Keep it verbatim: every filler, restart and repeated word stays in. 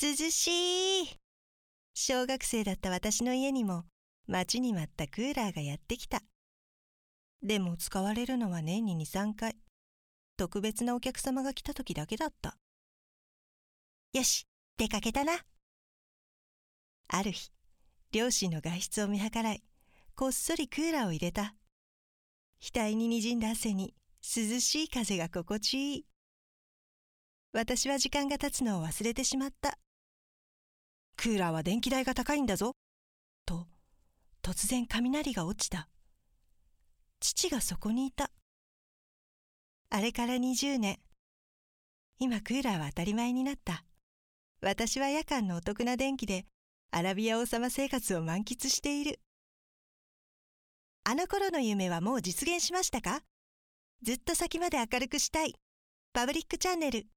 涼しい。小学生だった私の家にも待ちに待ったクーラーがやってきた。でも使われるのは年にに、さんかい。特別なお客様が来た時だけだった。よし、出かけたな。ある日、両親の外出を見計らい、こっそりクーラーを入れた。額ににじんだ汗に涼しい風が心地いい。私は時間が経つのを忘れてしまった。クーラーは電気代が高いんだぞ。と、突然雷が落ちた。父がそこにいた。あれからにじゅうねん。今クーラーは当たり前になった。私は夜間のお得な電気でアラビア王様生活を満喫している。あの頃の夢はもう実現しましたか？ずっと先まで明るくしたい。パブリックチャンネル。